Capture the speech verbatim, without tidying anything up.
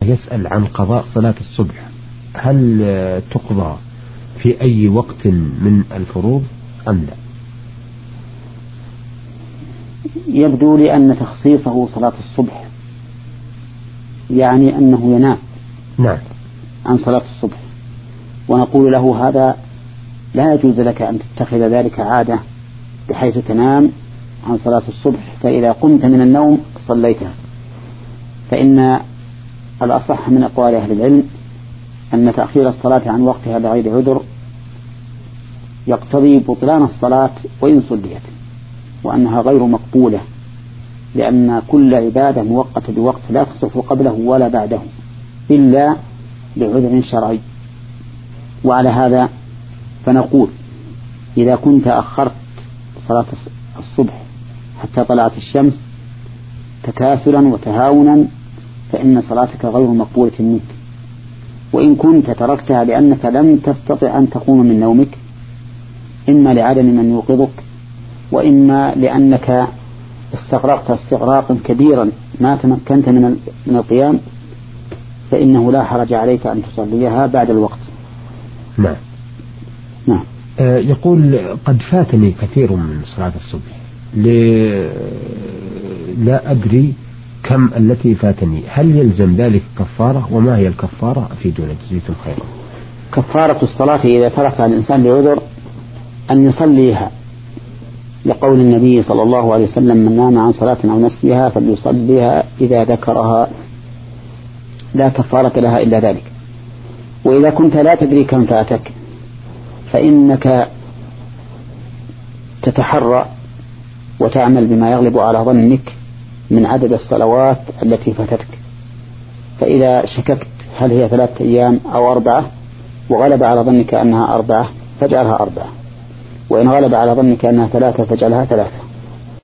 يسأل عن قضاء صلاة الصبح، هل تقضى في أي وقت من الفروض أم لا؟ يبدو لي أن تخصيصه صلاة الصبح يعني أنه ينام نعم عن صلاة الصبح، ونقول له هذا لا يجوز لك أن تتخذ ذلك عادة بحيث تنام عن صلاة الصبح فإذا قمت من النوم صليتها، فإن الأصح من أقوال أهل العلم أن تأخير الصلاة عن وقتها بغير عذر يقتضي بطلان الصلاة وإن صليت، وأنها غير مقبولة، لأن كل عبادة مؤقتة بوقت لا تصح قبله ولا بعده إلا بعذر شرعي. وعلى هذا فنقول إذا كنت أخرت صلاة الصبح حتى طلعت الشمس تكاسلا وتهاونا فإن صلاتك غير مقبولة منك، وإن كنت تركتها لأنك لم تستطع أن تقوم من نومك إما لعدم من يوقظك وإما لأنك استغرقت استغراقا كبيرا ما تمكنت من من القيام، فإنه لا حرج عليك أن تصليها بعد الوقت. نعم. نعم. آه يقول قد فاتني كثير من صلاة الصبح لا أدري كم التي فاتني، هل يلزم ذلك كفارة؟ وما هي الكفارة؟ أفيدونا جزيكم خيرا. كفارة الصلاة إذا تركها الإنسان بعذر أن يصليها، لقول النبي صلى الله عليه وسلم من نام عن صلاة أو نسيها فليصليها إذا ذكرها لا كفارة لها إلا ذلك. وإذا كنت لا تدري كم فاتك فإنك تتحرى وتعمل بما يغلب على ظنك من عدد الصلوات التي فاتتك، فإذا شككت هل هي ثلاثة أيام أو أربعة وغلب على ظنك أنها أربعة فاجعلها أربعة، وإن غلب على ظنك أنها ثلاثة فاجعلها ثلاثة.